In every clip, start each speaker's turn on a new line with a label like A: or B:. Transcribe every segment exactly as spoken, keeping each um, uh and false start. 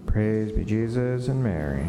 A: Praise be Jesus and Mary.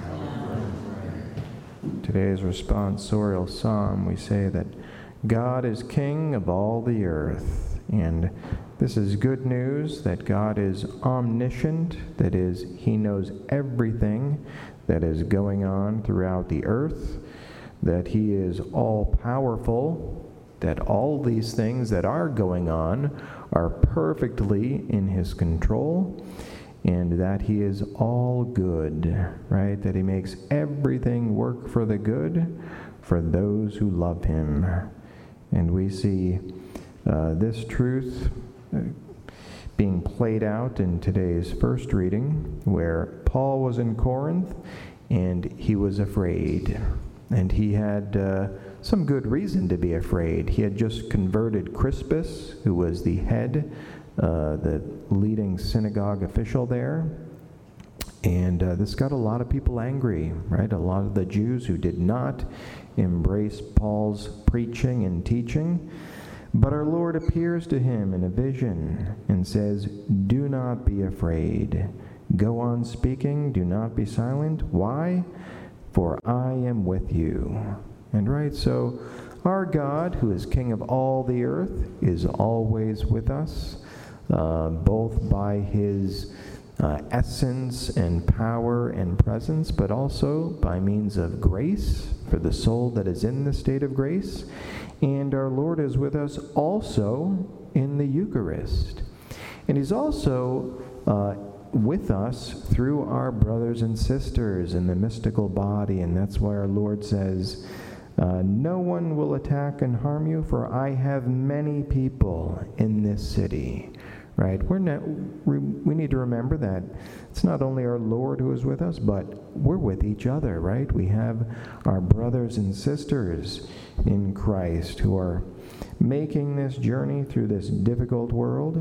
A: Today's responsorial psalm, we say that God is King of all the earth. And this is good news that God is omniscient, that is, he knows everything that is going on throughout the earth, that he is all-powerful, that all these things that are going on are perfectly in his control, and that he is all good, right? That he makes everything work for the good for those who love him. And we see uh, this truth uh, being played out in today's first reading, where Paul was in Corinth and he was afraid. And he had uh, some good reason to be afraid. He had just converted Crispus, who was the head, uh, the leading synagogue official there. And uh, this got a lot of people angry, right? A lot of the Jews who did not embrace Paul's preaching and teaching. But our Lord appears to him in a vision and says, "Do not be afraid. Go on speaking. Do not be silent. Why? For I am with you." And right, so our God, who is King of all the earth, is always with us, uh, both by his uh, essence and power and presence, but also by means of grace for the soul that is in the state of grace. And our Lord is with us also in the Eucharist. And he's also uh, with us through our brothers and sisters in the mystical body, and that's why our Lord says, uh, no one will attack and harm you, for I have many people in this city. Right? We're not, we, we need to remember that it's not only our Lord who is with us, but we're with each other, right? We have our brothers and sisters in Christ who are making this journey through this difficult world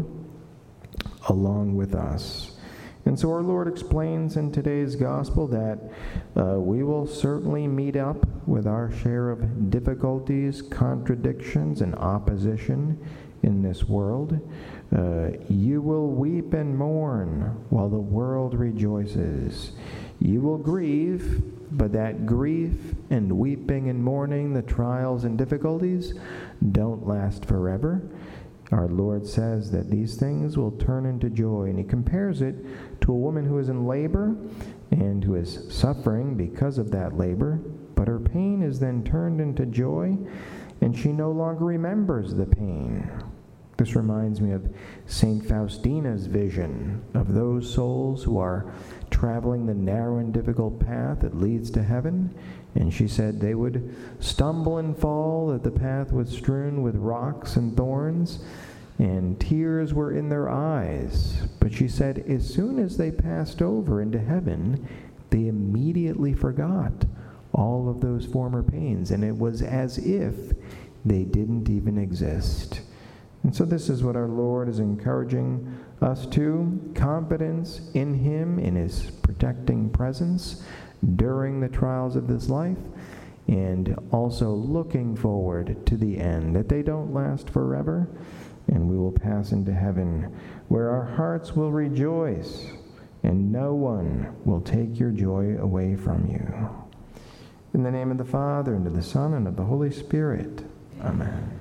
A: along with us. And so our Lord explains in today's gospel that uh, we will certainly meet up with our share of difficulties, contradictions, and opposition in this world. Uh, you will weep and mourn while the world rejoices. You will grieve, but that grief and weeping and mourning, the trials and difficulties, don't last forever. Our Lord says that these things will turn into joy, and he compares it to a woman who is in labor and who is suffering because of that labor, but her pain is then turned into joy, and she no longer remembers the pain. This reminds me of Saint Faustina's vision of those souls who are traveling the narrow and difficult path that leads to heaven. And she said they would stumble and fall, that the path was strewn with rocks and thorns, and tears were in their eyes. But she said as soon as they passed over into heaven, they immediately forgot all of those former pains, and it was as if they didn't even exist. And so this is what our Lord is encouraging us to: confidence in him, in his protecting presence during the trials of this life, and also looking forward to the end, that they don't last forever, and we will pass into heaven, where our hearts will rejoice, and no one will take your joy away from you. In the name of the Father, and of the Son, and of the Holy Spirit. Amen.